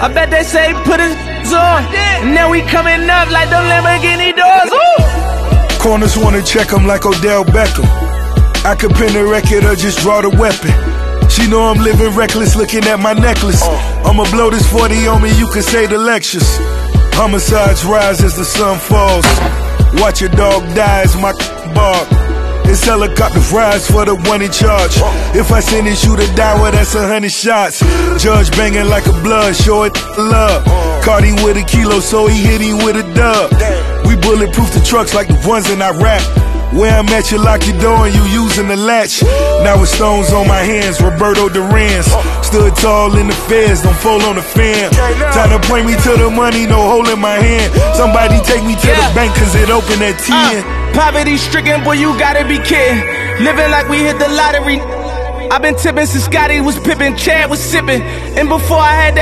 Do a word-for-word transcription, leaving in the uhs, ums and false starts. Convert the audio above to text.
I bet they say he put his on. And now we coming up like them Lamborghini doors. Ooh. Corners wanna check him like Odell Beckham. I could pin the record or just draw the weapon. She know I'm living reckless looking at my necklace. I'ma blow this forty on me, you can say the lectures. Homicides rise as the sun falls. Watch your dog die as my bark. It's helicopter fries for the one in charge. If I send it, shoot a die, well that's a hundred shots. Judge banging like a blood, show it love. Cardi with a kilo, so he hit him with a dub. We bulletproof the trucks like the ones in Iraq. Where I'm at, you lock your door and you using the latch. Now with stones on my hands, Roberto Duran's. Stood tall in the feds, don't fall on the fan. Time to point me to the money, no hole in my hand. Somebody take me to yeah. the bank cause it opened at ten. Uh, poverty stricken, boy, you gotta be kidding. Living like we hit the lottery. I've been tipping since Scotty was pippin', Chad was sipping. And before I had that